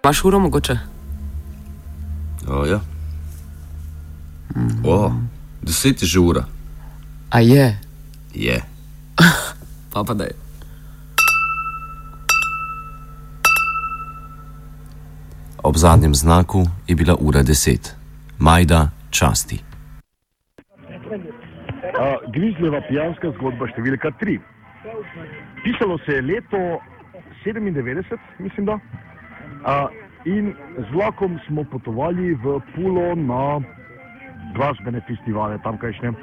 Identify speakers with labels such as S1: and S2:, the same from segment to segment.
S1: Imaš uro mogoče?
S2: Ja. 10 je že ura.
S1: A je?
S2: Je.
S1: Pa daj.
S3: Ob zadnjem znaku je bila ura 10. Majda časti.
S4: Grizljeva pijanska zgodba številka 3. Pisalo se je leto 97, mislim da. In z vlakom smo potovali v Pulo na glasbene festivale tamkajšnje.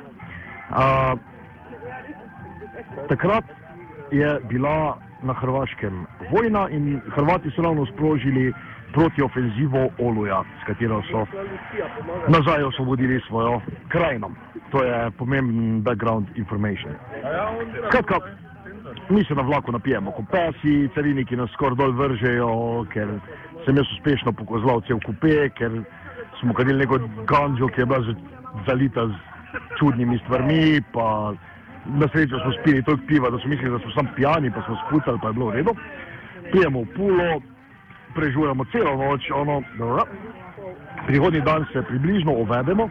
S4: Takrat je bila na Hrvaškem vojna in Hrvati so ravno sprožili protiofenzivo Oluja, s katero so nazaj osvobodili svojo krajino. To je pomemben background information. Skratka, mi se na vlaku napijemo kot pesi, cariniki nas skoraj dol vržejo, ker sem jaz uspešno pokozlal cel kupe, ker smo kadili neko ganđo, ki je bila zalita z čudnimi stvarmi, pa na srečo smo spili toliko piva, da smo mislili, da smo sam pijani, pa smo spucali, pa je bilo v redu. Pijemo v Pulo, prežujemo celo noč, prihodnji dan se približno uvedemo,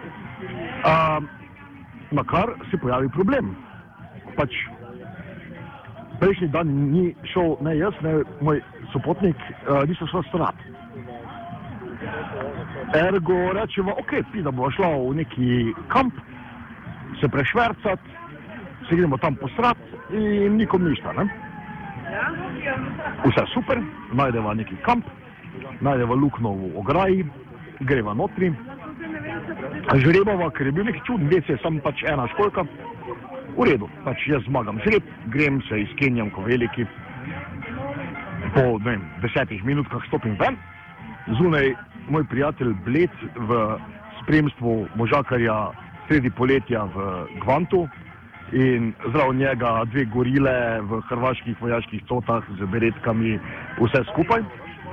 S4: na kar se pojavi problem. Pač prejšnji dan ni šel ne jaz, ne moj sopotnik, nisem šla strat. Ergo rečemo, da bova šla v neki kamp, se prešvercati, se gremo tam posrat in nikom ništa, ne? Vse super, najdeva neki kamp, najdeva lukno v ograji, greva notri, žrebava, ker je bil neki čuden WC, samo pač ena školjka. V redu, pač jaz zmagam žreb, grem se izkenjam ko veliki, po 10 minutkah stopim ven, zunaj moj prijatelj Bled v spremstvu možakarja sredi poletja v Gvantu in zraven njega 2 gorile v hrvaških vojaških cotah z beretkami, vse skupaj.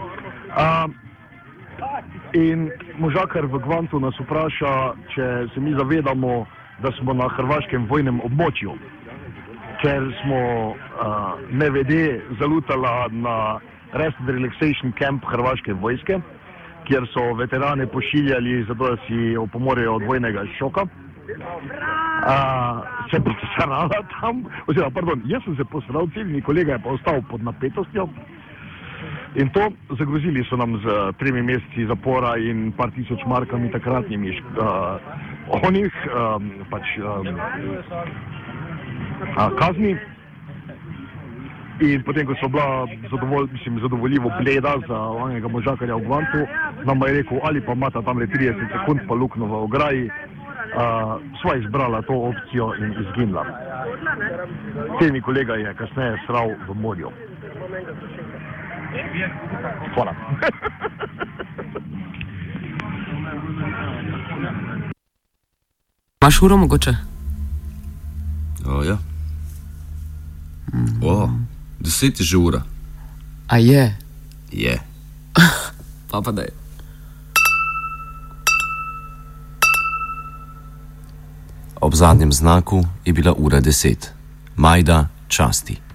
S4: In možakar v Gvantu nas vpraša, če se mi zavedamo, da smo na hrvaškem vojnem območju, ker smo nevede zalutala na Rest and Relaxation Camp hrvaške vojske, kjer so veterane pošiljali, zato da si opomorejo od vojnega šoka. Se posrala tam, oziroma, pardon, jaz sem se posral, civilni kolega je pa ostal pod napetostjo. In to zagrozili so nam z 3 meseci zapora in par tisoč markami takratnimi kazni. In potem, ko so bila zadovoljivo Bleda za onega možakarja v Gvantu, nam je rekel, ali pa imata tamle 30 sekund pa lukno v ograji, sva izbrala to opcijo in izginila. Civilni kolega je kasneje sral v morju. Hvala.
S1: Imaš uro mogoče?
S2: Ja. 10 je že ura.
S1: A je?
S2: Je.
S1: Pa daj.
S3: Ob zadnjem znaku je bila ura 10. Majda časti.